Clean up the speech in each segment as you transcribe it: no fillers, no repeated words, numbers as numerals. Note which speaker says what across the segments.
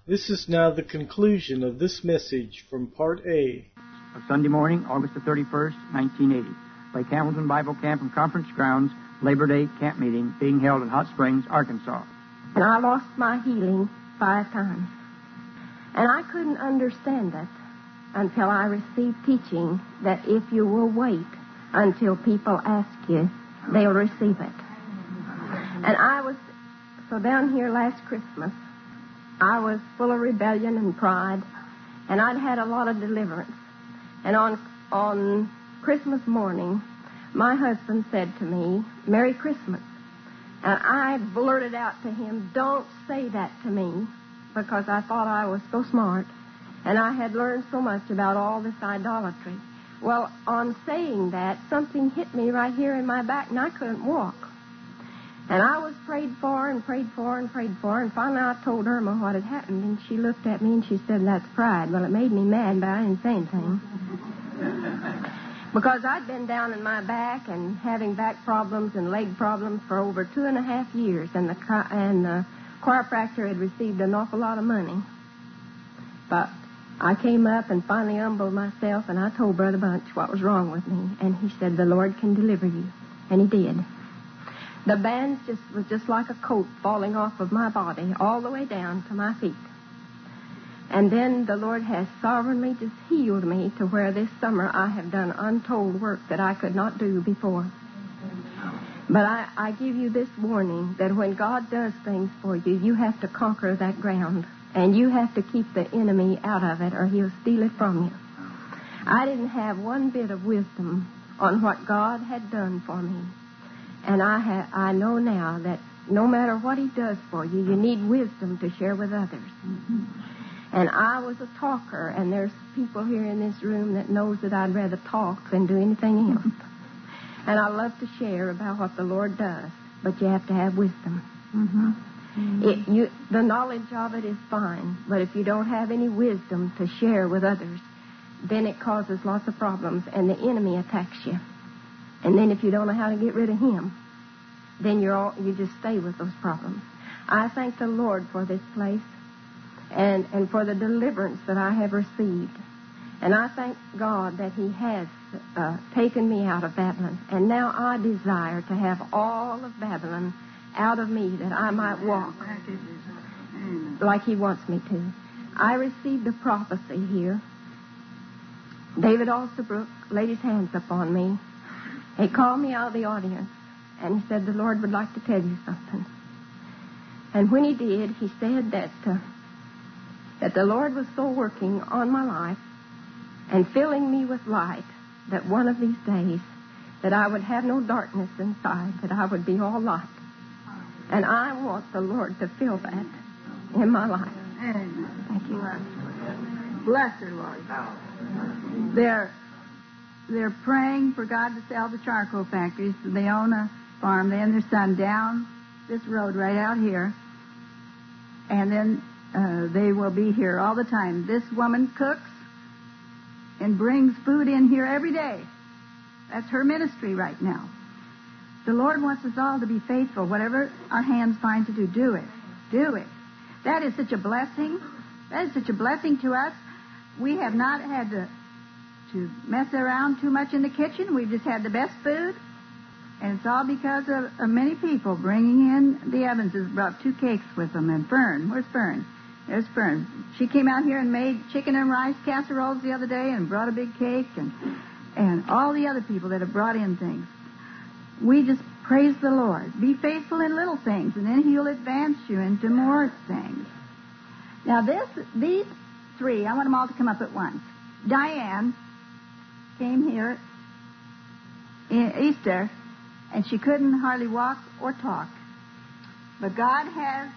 Speaker 1: This is now the conclusion of this message from Part A.
Speaker 2: Sunday morning, August the 31st, 1980. Lake Hamilton Bible Camp and Conference Grounds, Labor Day Camp Meeting being held in Hot Springs, Arkansas.
Speaker 3: And I lost my healing 5 times. And I couldn't understand it until I received teaching that if you will wait until people ask you, they'll receive it. And I was, so down here last Christmas, I was full of rebellion and pride, and I'd had a lot of deliverance. And on Christmas morning, my husband said to me, "Merry Christmas." And I blurted out to him, "Don't say that to me," because I thought I was so smart, and I had learned so much about all this idolatry. Well, on saying that, something hit me right here in my back, and I couldn't walk. And I was prayed for and prayed for and prayed for, and finally I told Irma what had happened, and she looked at me and she said, "That's pride." Well, it made me mad, but I didn't say anything. Because I'd been down in my back and having back problems and leg problems for over 2.5 years, and the chiropractor had received an awful lot of money. But I came up and finally humbled myself, and I told Brother Bunch what was wrong with me, and he said, "The Lord can deliver you," and he did. The bands was just like a coat falling off of my body all the way down to my feet. And then the Lord has sovereignly just healed me to where this summer I have done untold work that I could not do before. But I give you this warning that when God does things for you, you have to conquer that ground. And you have to keep the enemy out of it or he'll steal it from you. I didn't have one bit of wisdom on what God had done for me. And I know now that no matter what he does for you, you need wisdom to share with others. Mm-hmm. And I was a talker, and there's people here in this room that knows that I'd rather talk than do anything else. And I love to share about what the Lord does, but you have to have wisdom. Mm-hmm. Mm-hmm. The knowledge of it is fine, but if you don't have any wisdom to share with others, then it causes lots of problems, and the enemy attacks you. And then if you don't know how to get rid of him, then you just stay with those problems. I thank the Lord for this place and for the deliverance that I have received. And I thank God that he has taken me out of Babylon. And now I desire to have all of Babylon out of me that I might walk like he wants me to. I received a prophecy here. David Alsterbrook laid his hands upon me. He called me out of the audience, and he said, "The Lord would like to tell you something." And when he did, he said that the Lord was so working on my life and filling me with light that one of these days that I would have no darkness inside, that I would be all light. And I want the Lord to fill that in my life. Thank you.
Speaker 4: Bless her, Lord. They're praying for God to sell the charcoal factories. They own a farm. They and their son down this road right out here. And then they will be here all the time. This woman cooks and brings food in here every day. That's her ministry right now. The Lord wants us all to be faithful. Whatever our hands find to do, do it. Do it. That is such a blessing. That is such a blessing to us. We have not had to mess around too much in the kitchen. We've just had the best food. And it's all because of many people bringing in. The Evanses brought 2 cakes with them. And Fern, where's Fern? There's Fern. She came out here and made chicken and rice casseroles the other day and brought a big cake. And all the other people that have brought in things. We just praise the Lord. Be faithful in little things, and then he'll advance you into more things. Now these 3, I want them all to come up at once. Diane came here in Easter, and she couldn't hardly walk or talk. But God has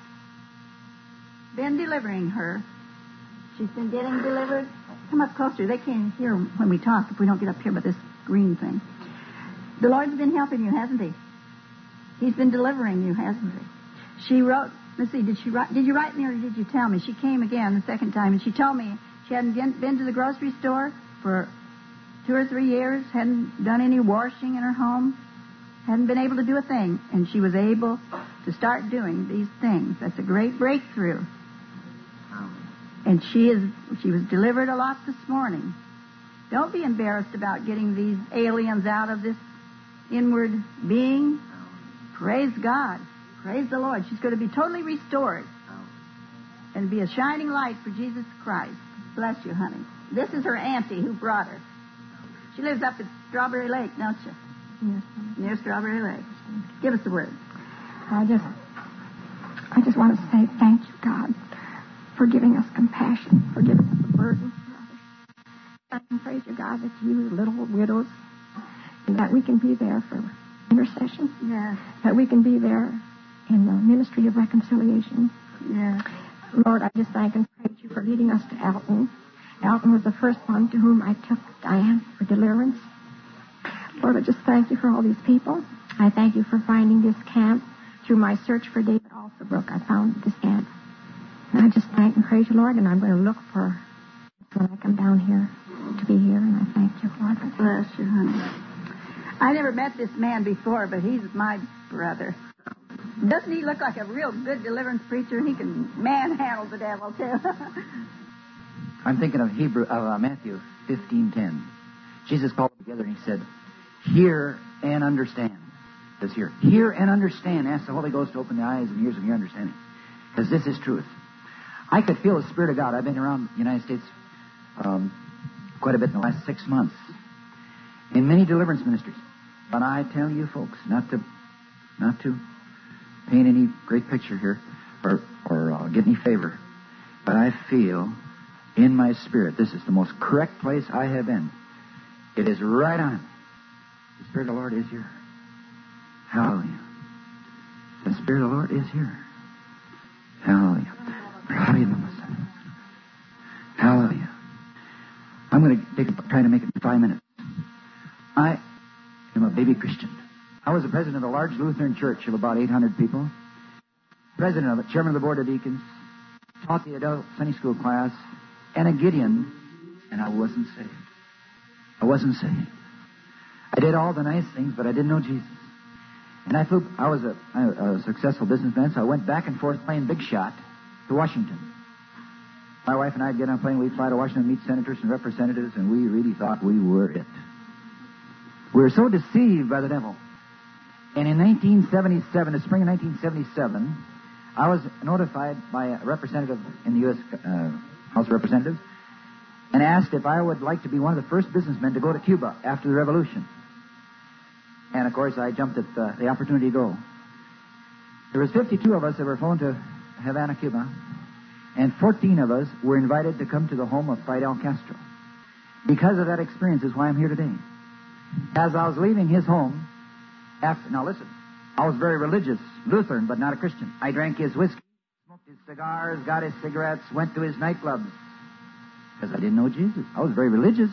Speaker 4: been delivering her. She's been getting delivered. Come up closer. They can't hear when we talk if we don't get up here by this green thing. The Lord's been helping you, hasn't he? He's been delivering you, hasn't he? She wrote, let's see, did you write me or did you tell me? She came again the second time, and she told me she hadn't been to the grocery store for 2 or 3 years, hadn't done any washing in her home, hadn't been able to do a thing, and she was able to start doing these things. That's a great breakthrough. And she was delivered a lot this morning. Don't be embarrassed about getting these aliens out of this inward being. Praise God. Praise the Lord. She's going to be totally restored and be a shining light for Jesus Christ. Bless you, honey. This is her auntie who brought her. She lives up at Strawberry Lake, don't you?
Speaker 3: Yes.
Speaker 4: Near Strawberry Lake. Give us the word.
Speaker 3: I just want to say thank you, God, for giving us compassion, for giving us a burden for others. I can praise you, God, that you little widows, and that we can be there for intercession.
Speaker 4: Yes.
Speaker 3: That we can be there in the ministry of reconciliation.
Speaker 4: Yes.
Speaker 3: Lord, I just thank and praise you for leading us to Alton. Alton was the first one to whom I took Diane for deliverance. Lord, I just thank you for all these people. I thank you for finding this camp. Through my search for David Alsobrook, I found this camp. And I just thank and praise you, Lord, and I'm going to look for when I come down here to be here, and I thank you, Lord.
Speaker 4: Bless you, honey. I never met this man before, but he's my brother. Doesn't he look like a real good deliverance preacher? He can manhandle the devil, too.
Speaker 5: I'm thinking of Matthew 15:10. Jesus called them together and he said, "Hear and understand." This here. Hear and understand. Ask the Holy Ghost to open the eyes and ears of your understanding. Because this is truth. I could feel the Spirit of God. I've been around the United States quite a bit in the last 6 months. In many deliverance ministries. But I tell you folks, not to paint any great picture here or get any favor. But I feel in my spirit this is the most correct place I have been. It is right on. The Spirit of the Lord is here. Hallelujah. The Spirit of the Lord is here. Hallelujah. Hallelujah. I'm going to try to make it in 5 minutes. I am a baby Christian. I was the president of a large Lutheran church of about 800 people. President of it, chairman of the board of deacons, taught the adult Sunday school class, and a Gideon, and I wasn't saved. I wasn't saved. I did all the nice things, but I didn't know Jesus. And I was a successful businessman, so I went back and forth playing big shot to Washington. My wife and I would get on a plane, we'd fly to Washington, meet senators and representatives, and we really thought we were it. We were so deceived by the devil. And in 1977, the spring of 1977, I was notified by a representative in the U.S. House of Representatives and asked if I would like to be one of the first businessmen to go to Cuba after the revolution. And, of course, I jumped at the opportunity to go. There was 52 of us that were flown to Havana, Cuba, and 14 of us were invited to come to the home of Fidel Castro. Because of that experience is why I'm here today. As I was leaving his home, now listen, I was very religious, Lutheran, but not a Christian. I drank his whiskey, smoked his cigars, got his cigarettes, went to his nightclubs. Because I didn't know Jesus. I was very religious,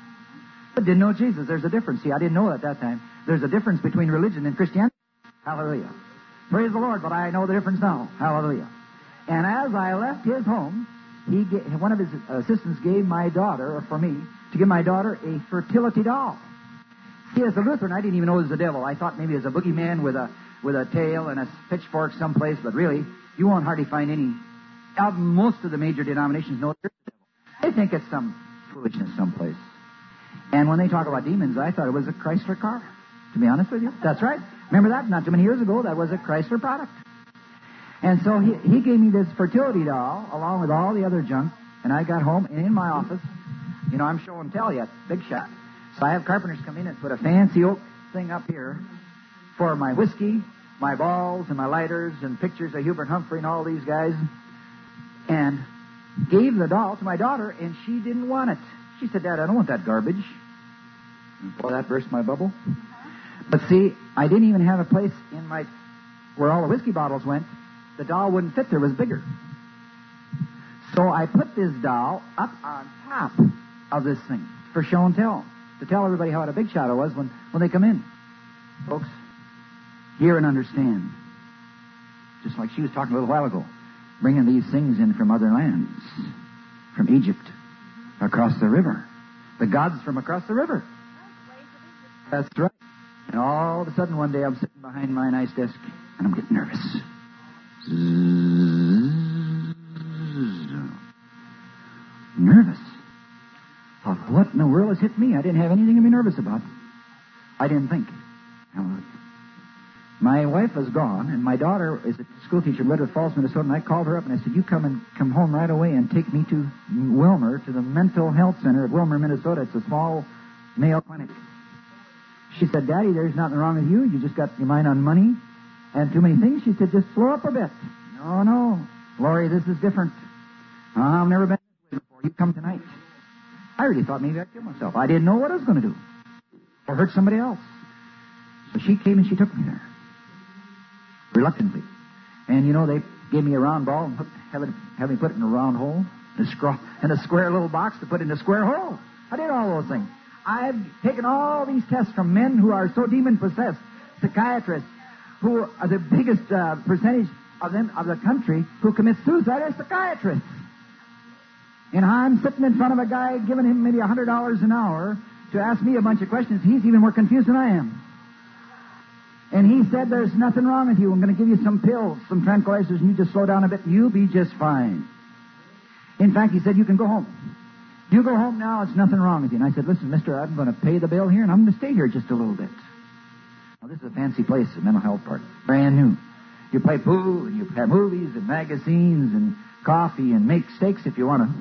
Speaker 5: but didn't know Jesus. There's a difference. See, I didn't know at that time. There's a difference between religion and Christianity. Hallelujah. Praise the Lord, but I know the difference now. Hallelujah. And as I left his home, one of his assistants gave my daughter, or for me, to give my daughter a fertility doll. See, as a Lutheran, I didn't even know it was the devil. I thought maybe it was a boogeyman with a tail and a pitchfork someplace, but really, you won't hardly find any. Most of the major denominations know there's the devil. They think it's some foolishness someplace. And when they talk about demons, I thought it was a Chrysler car, to be honest with you. That's right. Remember that? Not too many years ago, that was a Chrysler product. And so he gave me this fertility doll, along with all the other junk, and I got home, and in my office, I'm show and tell yet, big shot. So I have carpenters come in and put a fancy oak thing up here for my whiskey, my balls, and my lighters, and pictures of Hubert Humphrey and all these guys, and gave the doll to my daughter, and she didn't want it. She said, "Dad, I don't want that garbage." Boy, that burst my bubble. But see, I didn't even have a place in where all the whiskey bottles went. The doll wouldn't fit there. It was bigger. So I put this doll up on top of this thing for show and tell, to tell everybody how a big shot it was when they come in. Folks, hear and understand. Just like she was talking a little while ago, bringing these things in from other lands, from Egypt, across the river. The gods from across the river. That's right. And all of a sudden one day I'm sitting behind my nice desk and I'm getting nervous. in the world has hit me? I didn't have anything to be nervous about. I didn't think. My wife was gone, and my daughter is a school teacher in Redwood Falls, Minnesota, and I called her up and I said, you come home right away and take me to Wilmer, to the mental health center at Wilmer, Minnesota. It's a small male clinic. She said, Daddy, there's nothing wrong with you. You just got your mind on money and too many things. She said, just slow up a bit. No, Lori, this is different. I've never been this way before. You come tonight. I really thought maybe I'd kill myself. I didn't know what I was going to do or hurt somebody else. So she came and she took me there. Reluctantly. And, they gave me a round ball and had me put it in a round hole, in a square little box to put in a square hole. I did all those things. I've taken all these tests from men who are so demon-possessed, psychiatrists, who are the biggest percentage of the country who commit suicide are psychiatrists. And I'm sitting in front of a guy giving him maybe $100 an hour to ask me a bunch of questions. He's even more confused than I am. And he said, there's nothing wrong with you. I'm going to give you some pills, some tranquilizers, and you just slow down a bit, and you'll be just fine. In fact, he said, you can go home. You go home now, it's nothing wrong with you. And I said, listen, mister, I'm going to pay the bill here, and I'm going to stay here just a little bit. Now, this is a fancy place, the mental health part. Brand new. You play pool, and you have movies and magazines and coffee and make steaks if you want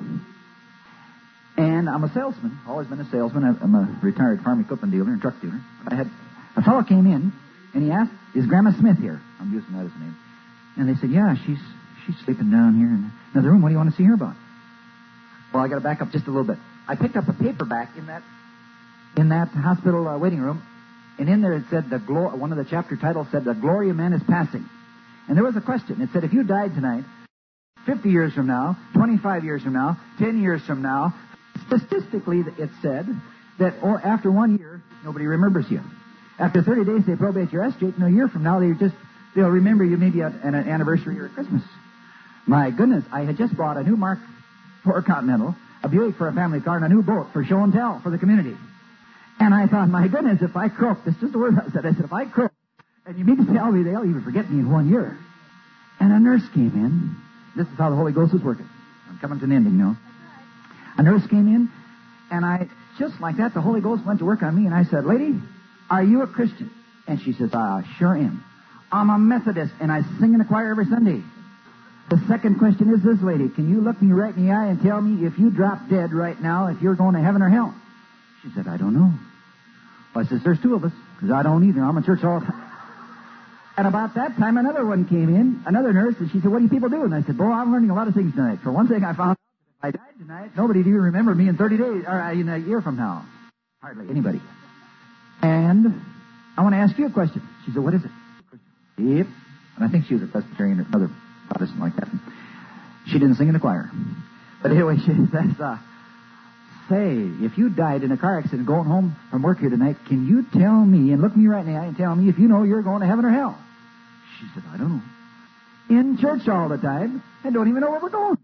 Speaker 5: to. And I'm a salesman, always been a salesman. I'm a retired farm equipment dealer and truck dealer. But I had a fellow came in, and he asked, is Grandma Smith here? I'm using that as a name. And they said, yeah, she's sleeping down here in another room. What do you want to see her about? Well, I got to back up just a little bit. I picked up a paperback in that hospital waiting room, and in there it said, one of the chapter titles said, The Glory of Man is Passing. And there was a question. It said, if you died tonight, 50 years from now, 25 years from now, 10 years from now, statistically it said that after 1 year, nobody remembers you. After 30 days, they probate your estate, and a year from now, they'll remember you maybe at an anniversary or Christmas. My goodness, I had just bought a new Mark IV Continental, a Buick for a family car, and a new boat for show and tell for the community. And I thought, my goodness, if I croak, this is just the word I said. I said, if I croak, and you mean to tell me they'll even forget me in 1 year. And a nurse came in. This is how the Holy Ghost was working. I'm coming to an ending now. A nurse came in, and just like that, the Holy Ghost went to work on me, and I said, lady, are you a Christian? And she says, I sure am. I'm a Methodist, and I sing in the choir every Sunday. The second question is this, lady. Can you look me right in the eye and tell me if you drop dead right now, if you're going to heaven or hell? She said, I don't know. Well, I says, there's two of us, because I don't either. I'm in church all the time. And about that time, another one came in, another nurse, and she said, what do you people do? And I said, boy, I'm learning a lot of things tonight. For one thing, I found out that if I died tonight, nobody'd even remember me in 30 days, or in a year from now. Hardly anybody. And I want to ask you a question. She said, what is it? Yep. And I think she was a Presbyterian or another Protestant like that. She didn't sing in the choir. But anyway, she says, say, if you died in a car accident going home from work here tonight, can you tell me, and look me right in the eye and tell me if you know you're going to heaven or hell? She said, I don't know. In church all the time, and don't even know where we're going.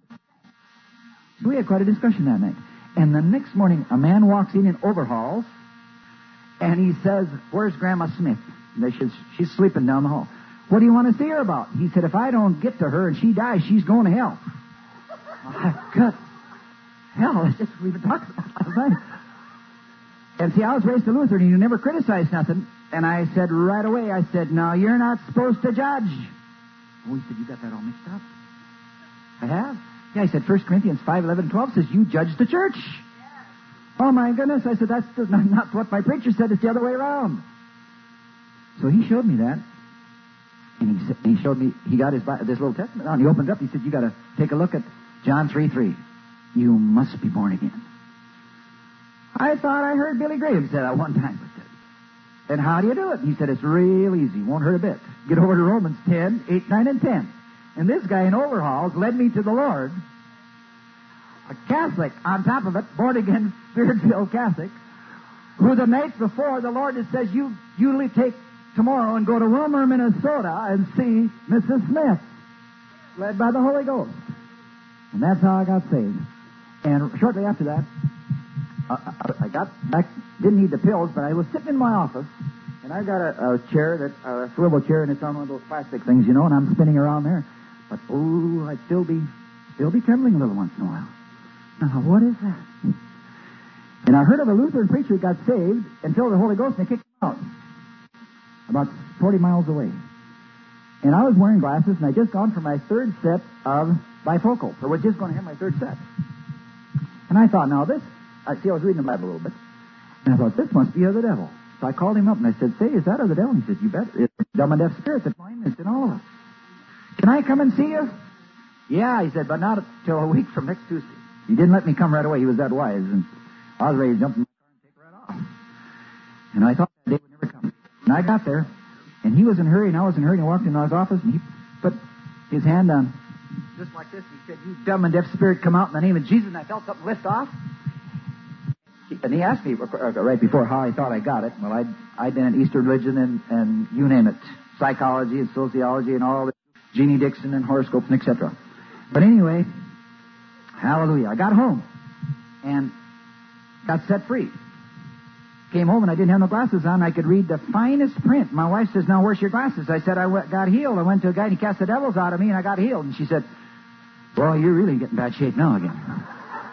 Speaker 5: So we had quite a discussion that night. And the next morning, a man walks in overalls, and he says, where's Grandma Smith? And she's sleeping down the hall. What do you want to see her about? He said, if I don't get to her and she dies, she's going to hell. My God. Hell, that's just what we've been talking about last night. And see, I was raised a Lutheran, and you never criticized nothing. And I said right away, I said, no, you're not supposed to judge. Oh, he said, you got that all mixed up. I have. Yeah, I said, 1 Corinthians 5:11-12 says, you judge the church. Oh, my goodness. I said, that's not what my preacher said. It's the other way around. So he showed me that. And he showed me, he got this little testament out, and he opened it up. He said, you got to take a look at John 3:3. You must be born again. I thought I heard Billy Graham say that one time. And how do you do it? He said, it's real easy. Won't hurt a bit. Get over to Romans 10:8, 9, and 10. And this guy in overalls led me to the Lord. A Catholic, on top of it, born-again, Spirit-filled Catholic, who the night before the Lord says, you take tomorrow and go to Wilmer, Minnesota, and see Mrs. Smith, led by the Holy Ghost. And that's how I got saved. And shortly after that, I got back, didn't need the pills, but I was sitting in my office, and I got a chair, a swivel chair, and it's on one of those plastic things, and I'm spinning around there. But, I'd still be trembling a little once in a while. Now, what is that? And I heard of a Lutheran preacher who got saved and filled with the Holy Ghost, and they kicked him out about 40 miles away. And I was wearing glasses, and I just gone for my third set of bifocals, or was just going to have my third set. And I thought, now this, I was reading the Bible a little bit, and I thought, this must be of the devil. So I called him up, and I said, say, is that of the devil? And he said, you bet. It's a dumb and deaf spirit that's blindness in all of us. Can I come and see you? Yeah, he said, but not till a week from next Tuesday. He didn't let me come right away. He was that wise, and I was ready to jump in my car and take right off. And I thought that day would never come. And I got there, and he was in a hurry, and I was in a hurry, and I walked into his office, and he put his hand on, just like this, and he said, you dumb and deaf spirit, come out in the name of Jesus, and I felt something lift off. And he asked me right before how I thought I got it. Well, I'd been in Eastern religion and you name it, psychology and sociology and all that, Jeannie Dixon and horoscopes and etc. But anyway, hallelujah, I got home and got set free. Came home and I didn't have no glasses on. I could read the finest print. My wife says, now where's your glasses? I said, I got healed. I went to a guy and he cast the devils out of me and I got healed. And she said, well, you're really getting bad shape now again.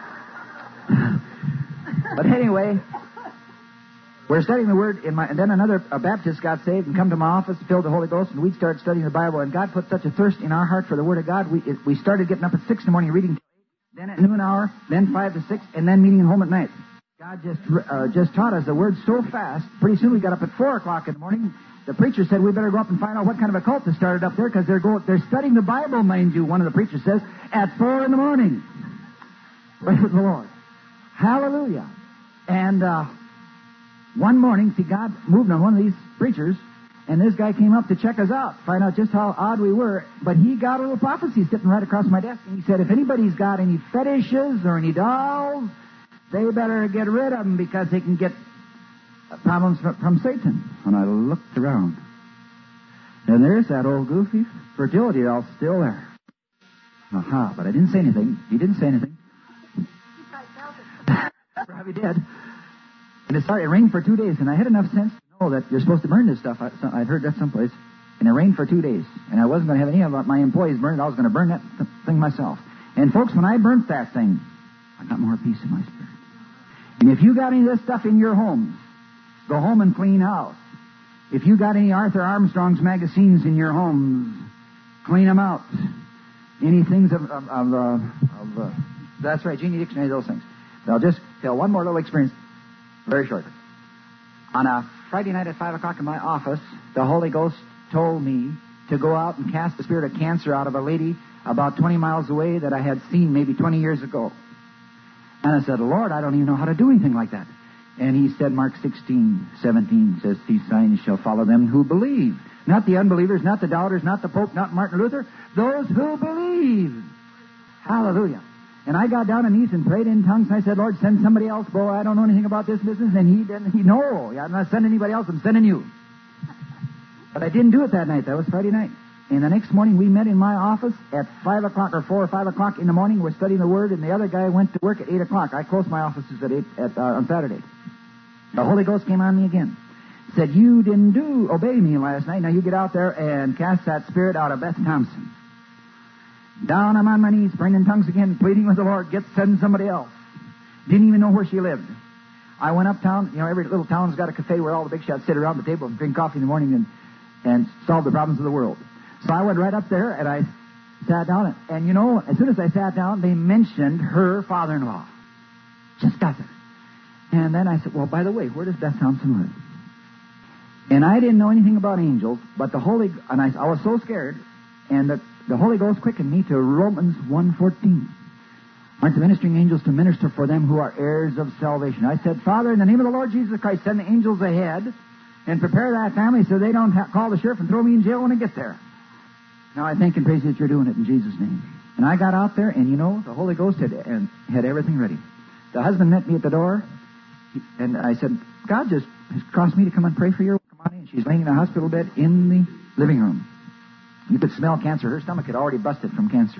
Speaker 5: But anyway, we're studying the Word, and then another Baptist got saved and come to my office, filled the Holy Ghost, and we started studying the Bible, and God put such a thirst in our heart for the Word of God. We started getting up at 6 in the morning, reading till 8, then at noon hour, then 5 to 6, and then meeting at home at night. God just taught us the Word so fast. Pretty soon we got up at 4 o'clock in the morning. The preacher said we better go up and find out what kind of a cult has started up there, because they're studying the Bible, mind you, one of the preachers says, at 4 in the morning. Praise the Lord. Hallelujah. And one morning, see, God moved on one of these preachers, and this guy came up to check us out, find out just how odd we were. But he got a little prophecy sitting right across my desk, and he said, if anybody's got any fetishes or any dolls, they better get rid of them because they can get problems from Satan. And I looked around, and there's that old goofy fertility doll still there. Aha, but I didn't say anything. He didn't say anything. Probably did. And it rained for 2 days, and I had enough sense to know that you're supposed to burn this stuff. I'd heard that someplace. And it rained for 2 days, and I wasn't going to have any of my employees burn it. I was going to burn that thing myself. And folks, when I burnt that thing, I got more peace in my spirit. And if you got any of this stuff in your homes, go home and clean house. If you got any Arthur Armstrong's magazines in your homes, clean them out. Any things that's right, Jeannie Dixon, any of those things. I'll just tell one more little experience very shortly. On a Friday night at 5 o'clock in my office, the Holy Ghost told me to go out and cast the spirit of cancer out of a lady about 20 miles away that I had seen maybe 20 years ago. And I said, Lord, I don't even know how to do anything like that. And he said, Mark 16:17 says, these signs shall follow them who believe. Not the unbelievers, not the doubters, not the Pope, not Martin Luther, those who believe. Hallelujah. And I got down on knees and prayed in tongues, and I said, Lord, send somebody else. Boy, I don't know anything about this business. And he didn't. No, I'm not sending anybody else. I'm sending you. But I didn't do it that night. That was Friday night. And the next morning, we met in my office at 5 o'clock or 4 or 5 o'clock in the morning. We're studying the Word, and the other guy went to work at 8 o'clock. I closed my offices at 8 on Saturday. The Holy Ghost came on me again. Said, you didn't obey me last night. Now you get out there and cast that spirit out of Beth Thompson. Down I'm on my knees, praying in tongues again, pleading with the Lord, send somebody else. Didn't even know where she lived. I went uptown. You know, every little town's got a cafe where all the big shots sit around the table and drink coffee in the morning and solve the problems of the world. So I went right up there and I sat down. And you know, as soon as I sat down, they mentioned her father-in-law. Just got there. And then I said, well, by the way, where does Beth Thompson live? And I didn't know anything about angels, but I was so scared, and the Holy Ghost quickened me to Romans 1:14. Aren't the ministering angels to minister for them who are heirs of salvation? I said, Father, in the name of the Lord Jesus Christ, send the angels ahead and prepare that family so they don't call the sheriff and throw me in jail when I get there. Now I thank and praise you that you're doing it in Jesus' name. And I got out there, and you know, the Holy Ghost had everything ready. The husband met me at the door, and I said, God just has crossed me to come and pray for you. Come on in. She's laying in a hospital bed in the living room. You could smell cancer. Her stomach had already busted from cancer.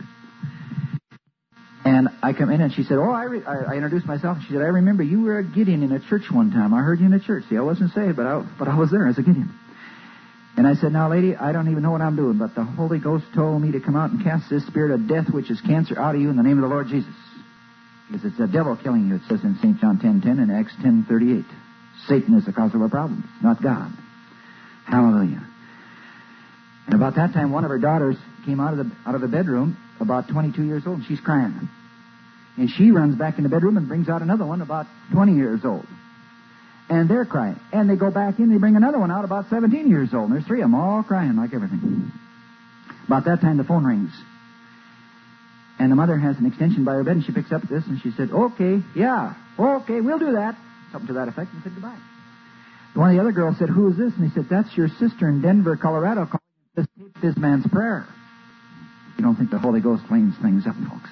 Speaker 5: And I come in, and she said, I introduced myself. And she said, I remember you were a Gideon in a church one time. I heard you in a church. See, I wasn't saved, but I was there as a Gideon. And I said, now, lady, I don't even know what I'm doing, but the Holy Ghost told me to come out and cast this spirit of death, which is cancer, out of you in the name of the Lord Jesus. Because it's the devil killing you, it says in St. John 10:10 and Acts 10:38. Satan is the cause of our problems, not God. Hallelujah. And about that time, one of her daughters came out of the bedroom, about 22 years old, and she's crying. And she runs back in the bedroom and brings out another one about 20 years old. And they're crying. And they go back in, they bring another one out about 17 years old. And there's three of them all crying like everything. About that time, the phone rings. And the mother has an extension by her bed, and she picks up this, and she said, okay, we'll do that. Something to that effect, and said goodbye. One of the other girls said, who is this? And he said, that's your sister in Denver, Colorado, calling this man's prayer. You don't think the Holy Ghost cleans things up, folks.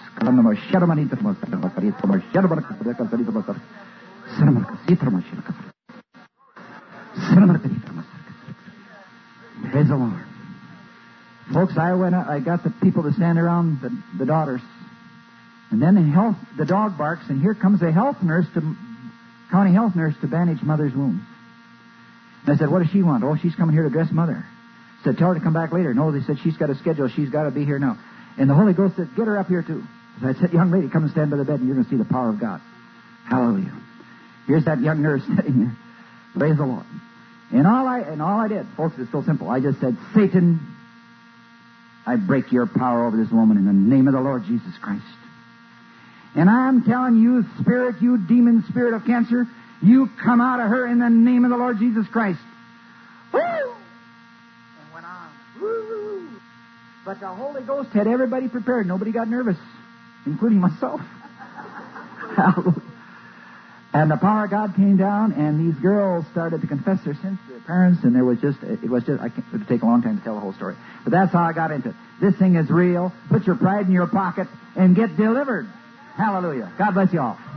Speaker 5: Praise the Lord. Folks, I got the people to stand around the daughters. And then the dog barks, and here comes a county health nurse to bandage Mother's wounds. And I said, what does she want? Oh, she's coming here to dress Mother. I said, tell her to come back later. No, they said, she's got a schedule. She's got to be here now. And the Holy Ghost said, get her up here too. So I said, young lady, come and stand by the bed, and you're going to see the power of God. Hallelujah. Here's that young nurse sitting here. Praise the Lord. And all I did, folks, it's so simple. I just said, Satan, I break your power over this woman in the name of the Lord Jesus Christ. And I'm telling you, spirit, you demon spirit of cancer, you come out of her in the name of the Lord Jesus Christ. Woo! And went on. Woo! But the Holy Ghost had everybody prepared. Nobody got nervous, including myself. Hallelujah. And the power of God came down, and these girls started to confess their sins to their parents, and it was just, it would take a long time to tell the whole story. But that's how I got into it. This thing is real. Put your pride in your pocket and get delivered. Hallelujah. God bless you all.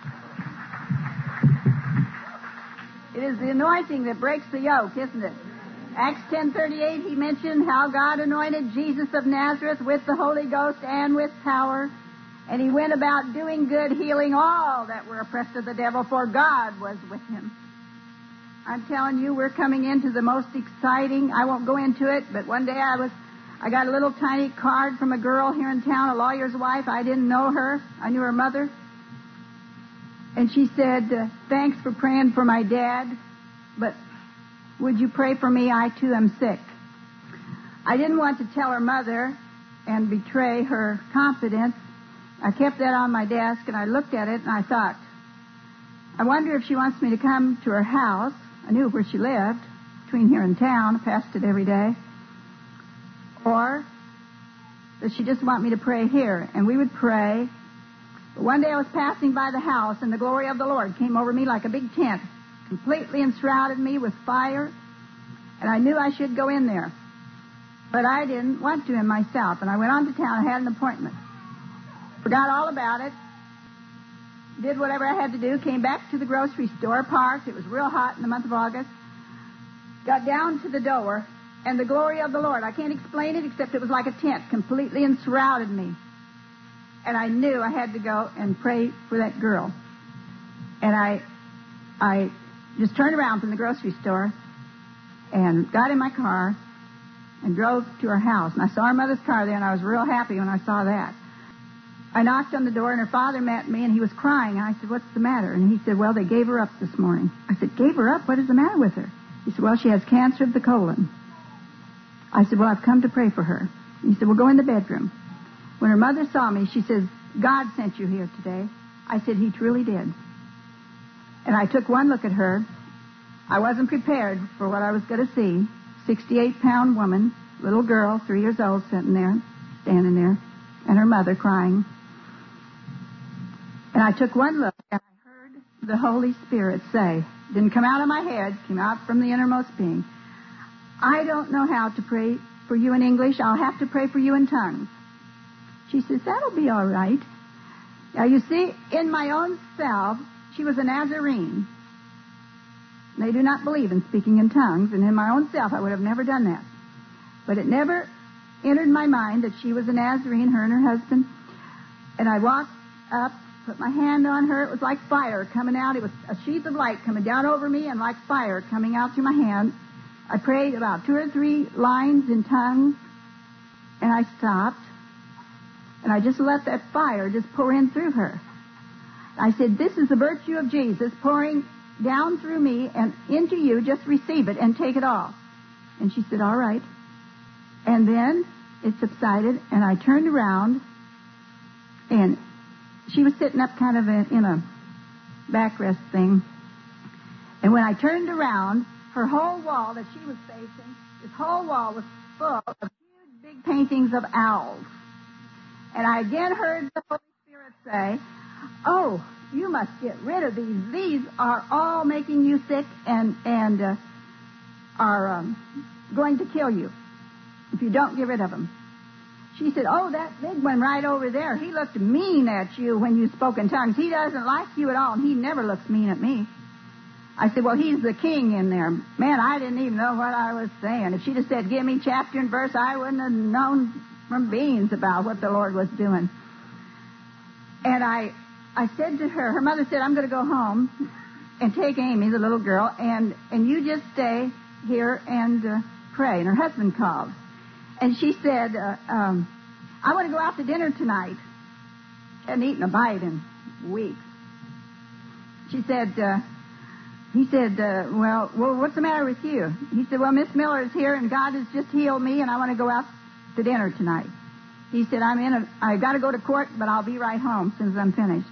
Speaker 4: It is the anointing that breaks the yoke, isn't it? Acts 10:38, he mentioned how God anointed Jesus of Nazareth with the Holy Ghost and with power. And he went about doing good, healing all that were oppressed of the devil, for God was with him. I'm telling you, we're coming into the most exciting, I won't go into it, but one day I got a little tiny card from a girl here in town, a lawyer's wife. I didn't know her. I knew her mother. And she said, thanks for praying for my dad, but would you pray for me? I, too, am sick. I didn't want to tell her mother and betray her confidence. I kept that on my desk, and I looked at it, and I thought, I wonder if she wants me to come to her house. I knew where she lived, between here and town. I passed it every day. Or does she just want me to pray here? And we would pray. But one day I was passing by the house, and the glory of the Lord came over me like a big tent, completely enshrouded me with fire, and I knew I should go in there. But I didn't want to in myself, and I went on to town. I had an appointment. Forgot all about it. Did whatever I had to do. Came back to the grocery store, parked. It was real hot in the month of August. Got down to the door, and the glory of the Lord, I can't explain it except it was like a tent, completely enshrouded me. And I knew I had to go and pray for that girl. And I just turned around from the grocery store and got in my car and drove to her house. And I saw her mother's car there, and I was real happy when I saw that. I knocked on the door, and her father met me, and he was crying. And I said, what's the matter? And he said, well, they gave her up this morning. I said, gave her up? What is the matter with her? He said, well, she has cancer of the colon. I said, well, I've come to pray for her. And he said, well, go in the bedroom. When her mother saw me, she says, God sent you here today. I said, he truly did. And I took one look at her. I wasn't prepared for what I was going to see. 68-pound woman, little girl, 3 years old, sitting there, standing there, and her mother crying. And I took one look, and I heard the Holy Spirit say, didn't come out of my head, came out from the innermost being, I don't know how to pray for you in English. I'll have to pray for you in tongues. She says, that'll be all right. Now, you see, in my own self, she was a Nazarene. They do not believe in speaking in tongues, and in my own self, I would have never done that. But it never entered my mind that she was a Nazarene, her and her husband. And I walked up, put my hand on her. It was like fire coming out. It was a sheath of light coming down over me and like fire coming out through my hand. I prayed about 2 or 3 lines in tongues, and I stopped. And I just let that fire just pour in through her. I said, this is the virtue of Jesus pouring down through me and into you. Just receive it and take it all. And she said, all right. And then it subsided, and I turned around, and she was sitting up kind of in a backrest thing. And when I turned around, her whole wall that she was facing, this whole wall was full of huge, big paintings of owls. And I again heard the Holy Spirit say, oh, you must get rid of these. These are all making you sick and are going to kill you if you don't get rid of them. She said, oh, that big one right over there, he looked mean at you when you spoke in tongues. He doesn't like you at all, and he never looks mean at me. I said, well, he's the king in there. Man, I didn't even know what I was saying. If she'd have said, give me chapter and verse, I wouldn't have known from beans about what the Lord was doing. And I said to her mother said, I'm going to go home and take Amy, the little girl, and you just stay here and pray. And her husband called. And she said, I want to go out to dinner tonight. She hadn't eaten a bite in weeks. She said, he said, well, what's the matter with you? He said, well, Miss Miller is here, and God has just healed me, and I want to go out to dinner tonight. He said, I got to go to court, but I'll be right home as soon as I'm finished.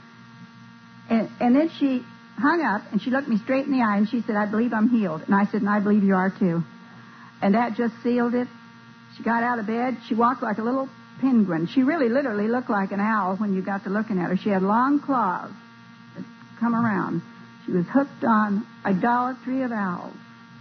Speaker 4: And then she hung up, and she looked me straight in the eye, and she said, I believe I'm healed. And I said, and I believe you are too. And that just sealed it. She got out of bed. She walked like a little penguin. She really literally looked like an owl when you got to looking at her. She had long claws that come around. She was hooked on idolatry of owls.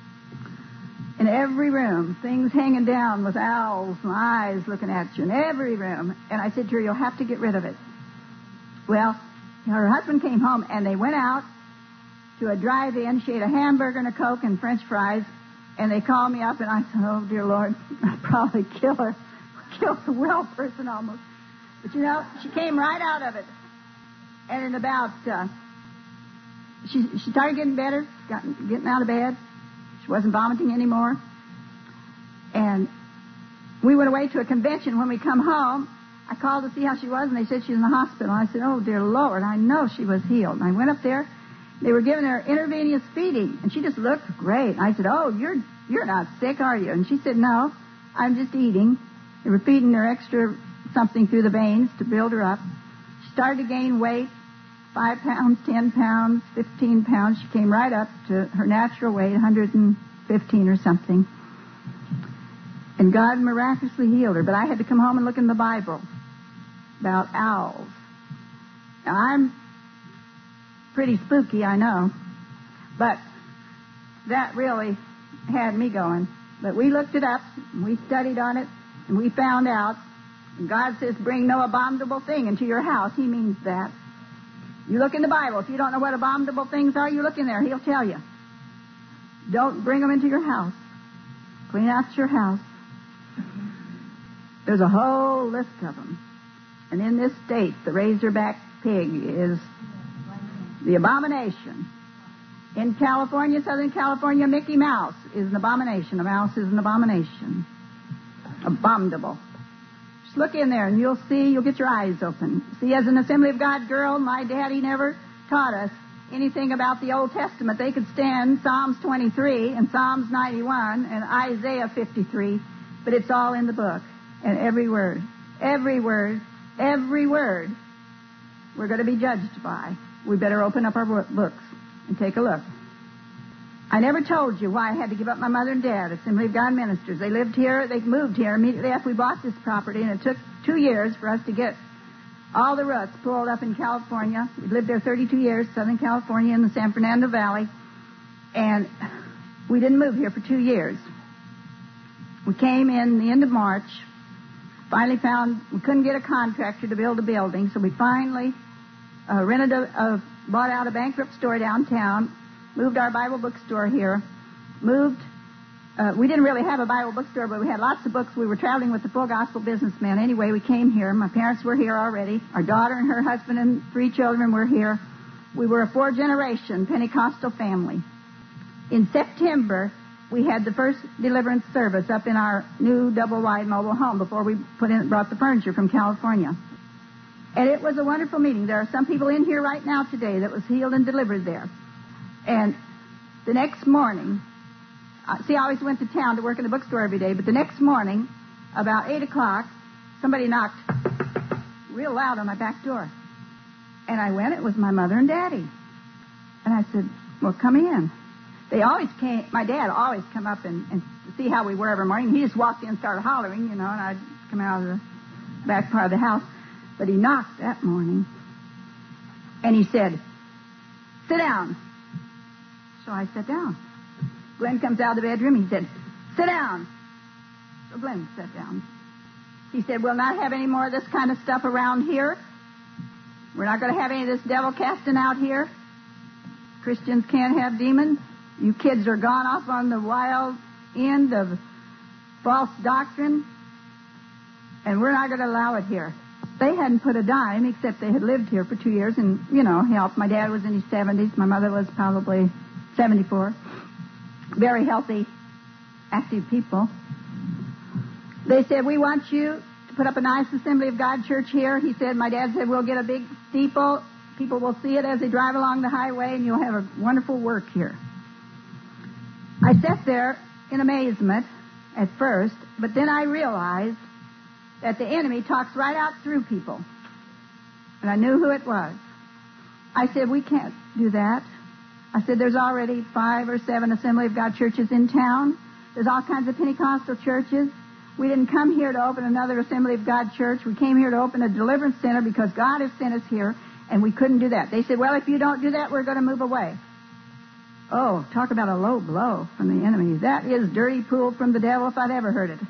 Speaker 4: In every room, things hanging down with owls and eyes looking at you in every room. And I said to her, you'll have to get rid of it. Well, her husband came home, and they went out to a drive-in. She ate a hamburger and a Coke and French fries. And they called me up, and I said, oh, dear Lord, I'll probably kill her. Kill the well person almost. But, you know, she came right out of it. And in about, she started getting better, getting out of bed. She wasn't vomiting anymore. And we went away to a convention. When we come home, I called to see how she was, and they said she was in the hospital. I said, oh, dear Lord, I know she was healed. And I went up there. They were giving her intravenous feeding, and she just looked great. And I said, oh, you're not sick, are you? And she said, no, I'm just eating. They were feeding her extra something through the veins to build her up. She started to gain weight, 5 pounds, 10 pounds, 15 pounds. She came right up to her natural weight, 115 or something. And God miraculously healed her. But I had to come home and look in the Bible about owls. Now, I'm pretty spooky, I know. But that really had me going. But we looked it up, and we studied on it, and we found out. And God says, bring no abominable thing into your house. He means that. You look in the Bible. If you don't know what abominable things are, you look in there. He'll tell you. Don't bring them into your house. Clean out your house. There's a whole list of them. And in this state, the razorback pig is the abomination. In California, Southern California, Mickey Mouse is an abomination. A mouse is an abomination. Abominable. Just look in there and you'll see, you'll get your eyes open. See, as an Assembly of God girl, my daddy never taught us anything about the Old Testament. They could stand Psalms 23 and Psalms 91 and Isaiah 53, but it's all in the book. And every word, every word, every word we're going to be judged by. We better open up our books and take a look. I never told you why I had to give up my mother and dad, Assembly of God ministers. They lived here. They moved here immediately after we bought this property, and it took 2 years for us to get all the roots pulled up in California. We lived there 32 years, Southern California in the San Fernando Valley, and we didn't move here for 2 years. We came in the end of March, finally found we couldn't get a contractor to build a building, so we finally bought out a bankrupt store downtown, moved our Bible bookstore here, we didn't really have a Bible bookstore, but we had lots of books. We were traveling with the Full Gospel Businessmen. Anyway, we came here. My parents were here already. Our daughter and her husband and 3 children were here. We were a 4-generation Pentecostal family. In September, we had the first deliverance service up in our new double-wide mobile home before we brought the furniture from California. And it was a wonderful meeting. There are some people in here right now today that was healed and delivered there. And the next morning, I always went to town to work in the bookstore every day, but the next morning, about 8 o'clock, somebody knocked real loud on my back door. And I went. It was my mother and Daddy. And I said, well, come in. They always came. My dad always come up and see how we were every morning. He just walked in and started hollering, and I'd come out of the back part of the house. But he knocked that morning, and he said, sit down. So I sat down. Glenn comes out of the bedroom. He said, sit down. So Glenn sat down. He said, we'll not have any more of this kind of stuff around here. We're not going to have any of this devil casting out here. Christians can't have demons. You kids are gone off on the wild end of false doctrine, and we're not going to allow it here. They hadn't put a dime, except they had lived here for 2 years and, helped. My dad was in his 70s. My mother was probably 74. Very healthy, active people. They said, we want you to put up a nice Assembly of God church here. He said, my dad said, we'll get a big steeple. People will see it as they drive along the highway, and you'll have a wonderful work here. I sat there in amazement at first, but then I realized that the enemy talks right out through people. And I knew who it was. I said, we can't do that. I said, there's already 5 or 7 Assembly of God churches in town. There's all kinds of Pentecostal churches. We didn't come here to open another Assembly of God church. We came here to open a deliverance center because God has sent us here, and we couldn't do that. They said, well, if you don't do that, we're going to move away. Oh, talk about a low blow from the enemy. That is dirty pool from the devil if I'd ever heard it.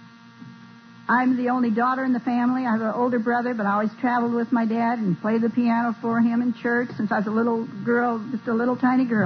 Speaker 4: I'm the only daughter in the family. I have an older brother, but I always traveled with my dad and played the piano for him in church since I was a little girl, just a little tiny girl.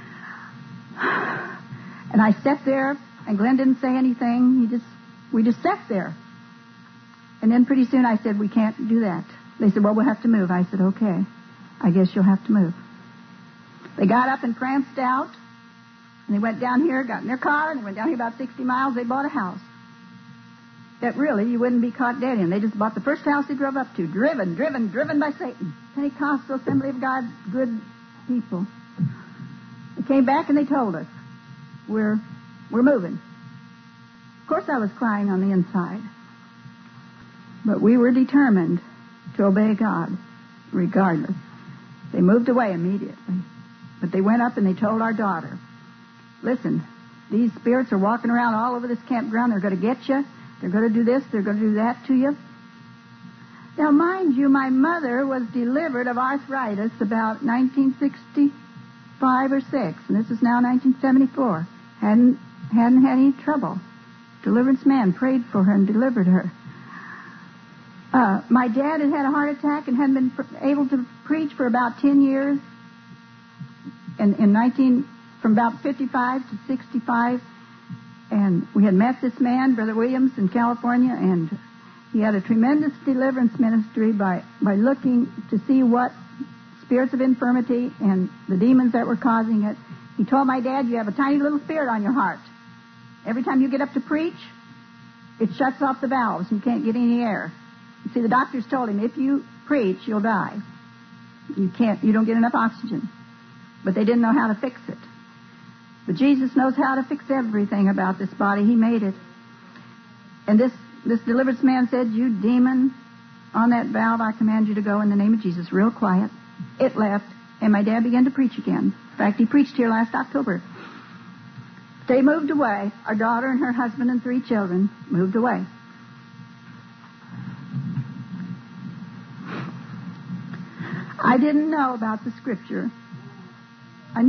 Speaker 4: And I sat there, and Glenn didn't say anything. We just sat there. And then pretty soon I said, we can't do that. They said, well, we'll have to move. I said, okay, I guess you'll have to move. They got up and pranced out, and they went down here, got in their car, and they went down here about 60 miles. They bought a house that really you wouldn't be caught dead in. They just bought the first house they drove up to, driven by Satan. Pentecostal Assembly of God, good people. They came back and they told us, we're moving. Of course I was crying on the inside. But we were determined to obey God, regardless. They moved away immediately. But they went up and they told our daughter, listen, these spirits are walking around all over this campground. They're going to get you. They're going to do this. They're going to do that to you. Now, mind you, my mother was delivered of arthritis about 1965 or 6, and this is now 1974. Hadn't had any trouble. Deliverance man prayed for her and delivered her. My dad had had a heart attack and hadn't been able to preach for about 10 years. From about 55 to 65. And we had met this man, Brother Williams, in California, and he had a tremendous deliverance ministry by looking to see what spirits of infirmity and the demons that were causing it. He told my dad, you have a tiny little spirit on your heart. Every time you get up to preach, it shuts off the valves and you can't get any air. You see, the doctors told him, if you preach, you'll die. You don't get enough oxygen. But they didn't know how to fix it. But Jesus knows how to fix everything about this body. He made it. And this deliverance man said, you demon, on that valve, I command you to go in the name of Jesus. Real quiet. It left, and my dad began to preach again. In fact, he preached here last October. They moved away. Our daughter and her husband and 3 children moved away. I didn't know about the scripture. I'd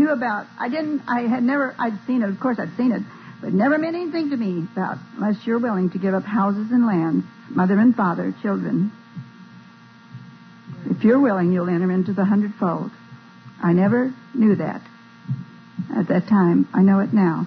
Speaker 4: seen it, of course I'd seen it, but it never meant anything to me about, unless you're willing to give up houses and lands, mother and father, children. If you're willing, you'll enter into the 100-fold. I never knew that at that time. I know it now.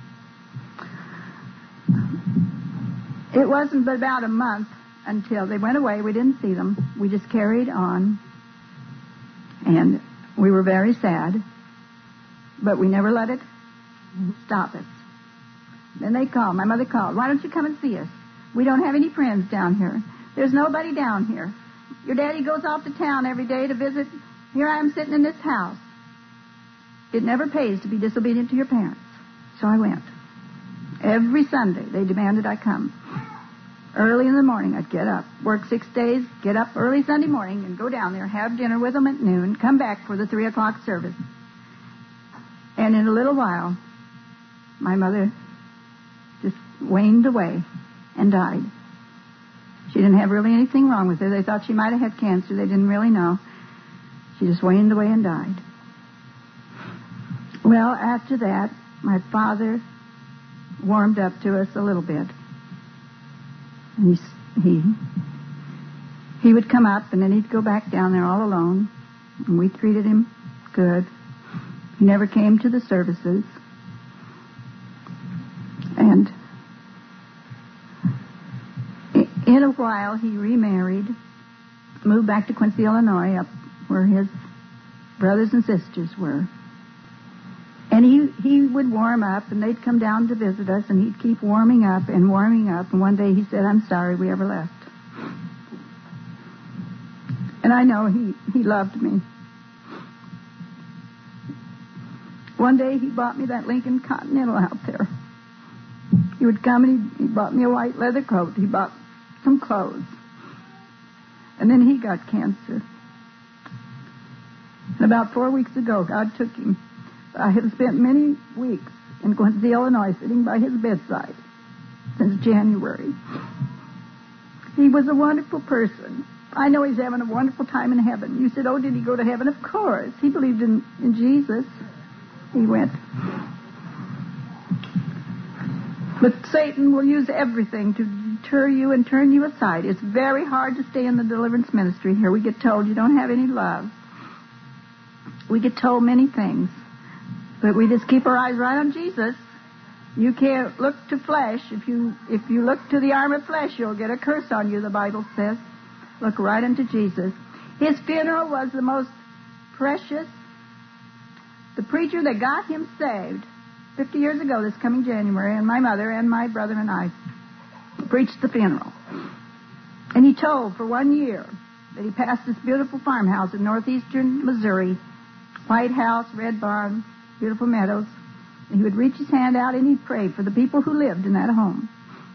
Speaker 4: It wasn't but about a month until they went away. We didn't see them. We just carried on, and we were very sad. But we never let it stop us. Then they called. My mother called. Why don't you come and see us? We don't have any friends down here. There's nobody down here. Your daddy goes off to town every day to visit. Here I am sitting in this house. It never pays to be disobedient to your parents. So I went. Every Sunday, they demanded I come. Early in the morning, I'd get up, work 6 days, get up early Sunday morning, and go down there, have dinner with them at noon, come back for the 3 o'clock service. And in a little while, my mother just waned away and died. She didn't have really anything wrong with her. They thought she might have had cancer. They didn't really know. She just waned away and died. Well, after that, my father warmed up to us a little bit. And he would come up, and then he'd go back down there all alone. And we treated him good. He never came to the services. And in a while, he remarried, moved back to Quincy, Illinois, up where his brothers and sisters were. And he would warm up, and they'd come down to visit us, and he'd keep warming up. And one day he said, "I'm sorry we ever left." And I know he loved me. One day he bought me that Lincoln Continental out there. He would come and he bought me a white leather coat. He bought some clothes. And then he got cancer. And about 4 weeks ago, God took him. I have spent many weeks in Quincy, Illinois, sitting by his bedside since January. He was a wonderful person. I know he's having a wonderful time in heaven. You said, "Oh, did he go to heaven?" Of course. He believed in Jesus. He went. But Satan will use everything to deter you and turn you aside. It's very hard to stay in the deliverance ministry here. We get told you don't have any love. We get told many things. But we just keep our eyes right on Jesus. You can't look to flesh. If you look to the arm of flesh, you'll get a curse on you, the Bible says. Look right into Jesus. His funeral was the most precious. The preacher that got him saved 50 years ago this coming January, and my mother and my brother and I preached the funeral. And he told for 1 year that he passed this beautiful farmhouse in northeastern Missouri, white house, red barn, beautiful meadows. And he would reach his hand out and he'd pray for the people who lived in that home.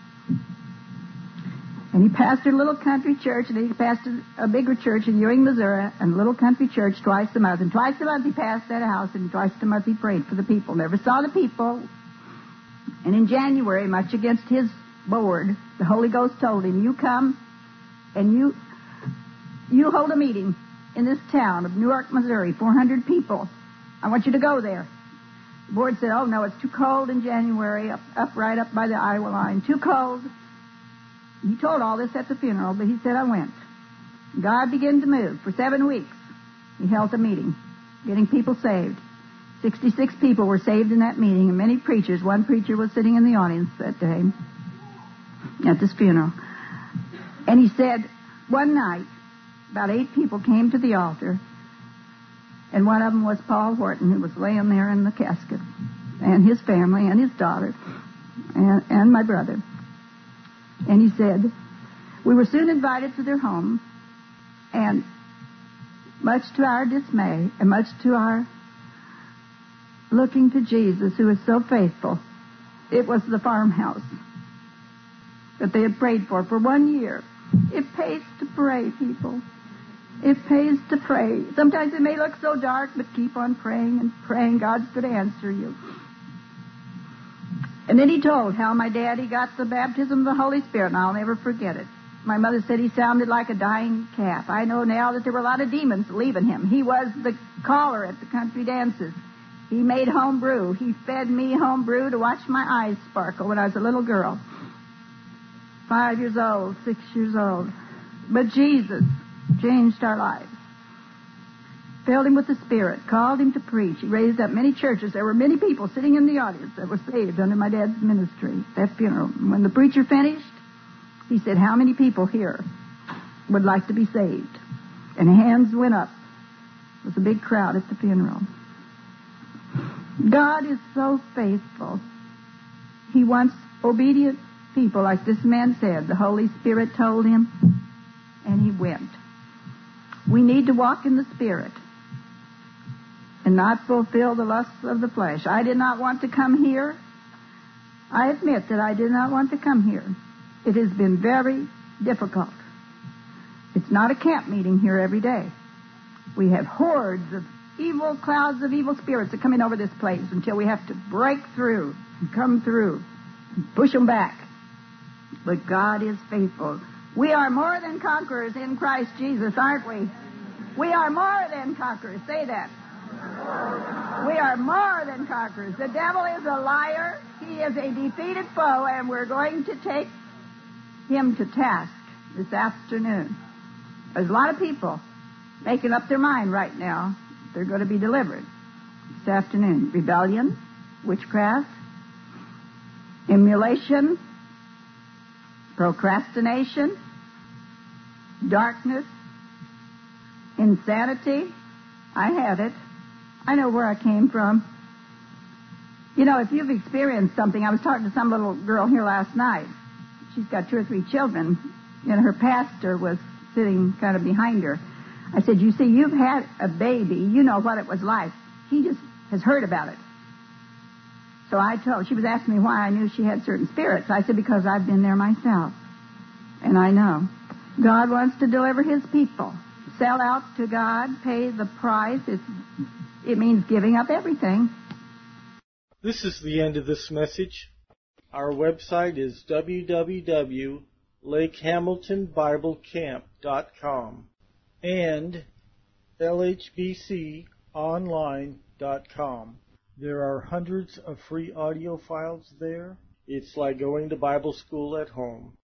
Speaker 4: And he pastored a little country church, and then he pastored a bigger church in Ewing, Missouri, and a little country church twice a month. And twice a month he passed that house, and twice a month he prayed for the people. Never saw the people. And in January, much against his board, the Holy Ghost told him, "You come and you hold a meeting in this town of Newark, Missouri, 400 people. I want you to go there." The board said, "Oh, no, it's too cold in January, right up by the Iowa line. Too cold." He told all this at the funeral, but he said, "I went." God began to move. For 7 weeks, he held a meeting, getting people saved. 66 people were saved in that meeting, and many preachers. One preacher was sitting in the audience that day at this funeral. And he said, one night, about 8 people came to the altar, and one of them was Paul Horton, who was laying there in the casket, and his family, and his daughter, and my brother. And he said, we were soon invited to their home, and much to our dismay, and much to our looking to Jesus, who is so faithful, it was the farmhouse that they had prayed for 1 year. It pays to pray, people. It pays to pray. Sometimes it may look so dark, but keep on praying and praying. God's going to answer you. And then he told how my daddy got the baptism of the Holy Spirit, and I'll never forget it. My mother said he sounded like a dying calf. I know now that there were a lot of demons leaving him. He was the caller at the country dances. He made home brew. He fed me home brew to watch my eyes sparkle when I was a little girl. 5 years old, 6 years old. But Jesus changed our lives. Filled him with the Spirit, called him to preach. He raised up many churches. There were many people sitting in the audience that were saved under my dad's ministry, that funeral. And when the preacher finished, he said, how many people here would like to be saved? And hands went up. It was a big crowd at the funeral. God is so faithful. He wants obedient people, like this man said. The Holy Spirit told him, and he went. We need to walk in the Spirit and not fulfill the lusts of the flesh. I did not want to come here. I admit that I did not want to come here. It has been very difficult. It's not a camp meeting here every day. We have hordes of evil clouds of evil spirits that come in over this place until we have to break through and come through and push them back. But God is faithful. We are more than conquerors in Christ Jesus, aren't we? We are more than conquerors. Say that. We are more than conquerors. The devil is a liar. He is a defeated foe, and we're going to take him to task this afternoon. There's a lot of people making up their mind right now. They're going to be delivered this afternoon. Rebellion, witchcraft, emulation, procrastination, darkness, insanity. I had it. I know where I came from. You know, if you've experienced something, I was talking to some little girl here last night. She's got 2 or 3 children, and her pastor was sitting kind of behind her. I said, you see, you've had a baby. You know what it was like. He just has heard about it. So I told, she was asking me why I knew she had certain spirits. I said, because I've been there myself. And I know. God wants to deliver his people. Sell out to God, pay the price. It means giving up everything.
Speaker 1: This is the end of this message. Our website is www.lakehamiltonbiblecamp.com and lhbconline.com. There are hundreds of free audio files there. It's like going to Bible school at home.